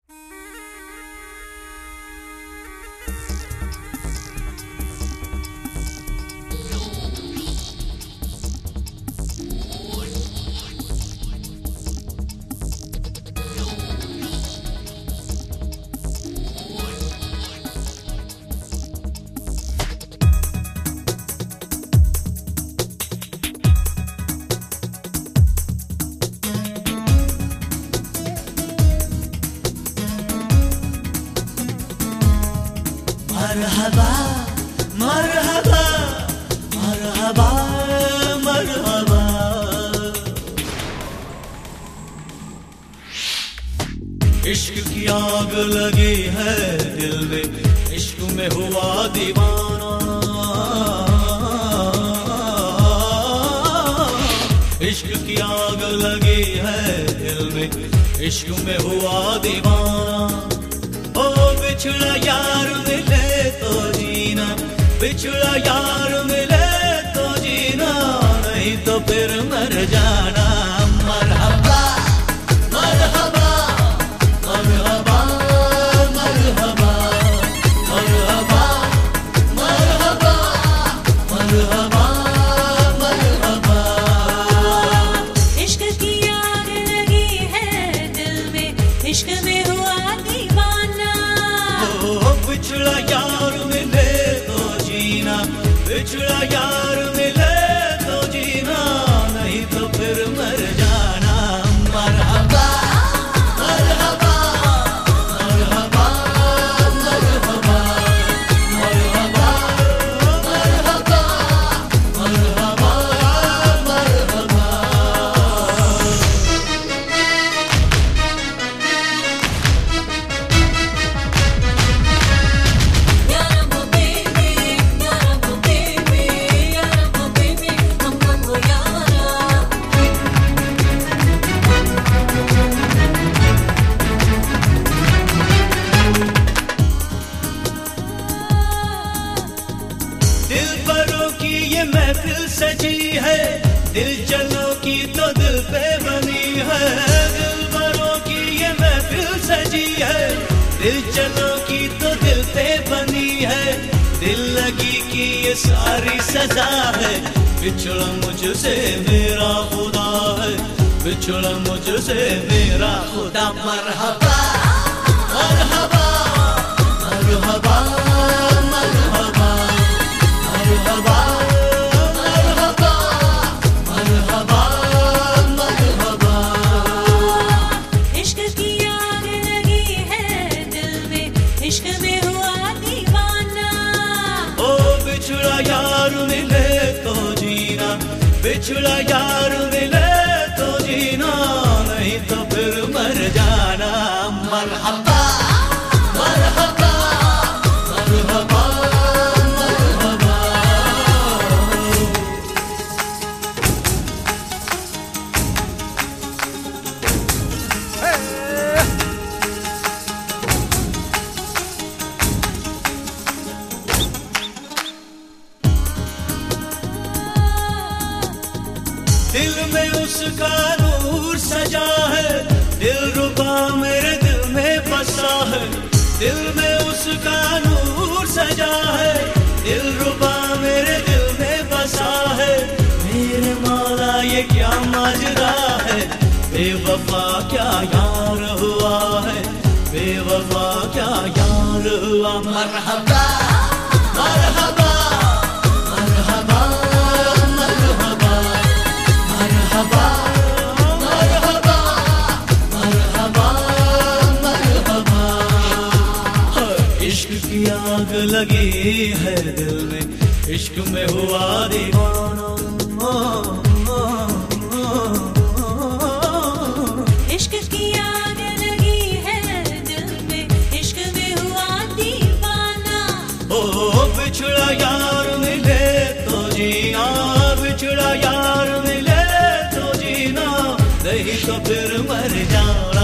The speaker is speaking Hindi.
मरहबा मरहबा मरहबा मरहबा। इश्क की आग लगी है दिल में, इश्क में हुआ दीवाना। इश्क की आग लगी है दिल में, इश्क में हुआ दीवाना। ओ बिछड़ा यार मिले तो जीना, बिछड़ा यार मिले तो जीना, नहीं तो फिर मर जाना। मरहबा मरहबा मरहबा मरहबा मरहबा मरहबा मरहबा मरहबा। इश्क की आग लगी है दिल में, इश्क में हुआ दीवाना। ओ बिछड़ा यार मिले तो जीना, बिछड़ा यार मिले तो जीना, नहीं तो फिर मर जाना। मरहबा मरहबा मरहबा मरहबा मरहबा मरहबा मरहबा मरहबा। या रब्बो बेबी, या रब्बो बेबी, या रब्बो बेबी, हमको यारा। दिल बरों की ये महफिल सजी है, दिल चलों की तो दिल पे बनी है। दिल बरों की ये महफिल सजी है, दिल चलों की तो दिल पे बनी है। दिल लगी की ये सारी सजा है, बिछड़ा मुझसे मेरा खुदा है, बिछड़ा मुझसे मेरा खुदा। मरहबा मरहबा मरहबा मरहबा मरहबा मरहबा मरहबा मरहबा। इश्क की आग लगी है दिल में, इश्क में हुआ दीवाना। ओ बिछड़ा यार मिले तो जीना, बिछड़ा यार मिले तो जीना, नहीं तो फिर मर जाना। मरहबा मरहबा मरहबा मरहबा। दिल में उसका नूर सजा है, दिल रुबा मेरे दिल में बसा है। दिल में उसका नूर सजा है, दिल रुबा मेरे दिल में बसा है। मेरे मौला ये क्या माजरा है, बेवफा क्या यार हुआ है, बेवफा क्या यार हुआ। मरहबा मरहबा मरहबा मरहबा मरहबा मरहबा मरहबा मरहबा। इश्क की आग लगी है दिल में, इश्क में हुआ दीवाना। इश्क की आग लगी है दिल में, इश्क में हुआ दीवाना। ओ बिछड़ा यार मिले तो जीना, बिछड़ा यार मिले तो जीना, नहीं तो फिर मर जाना।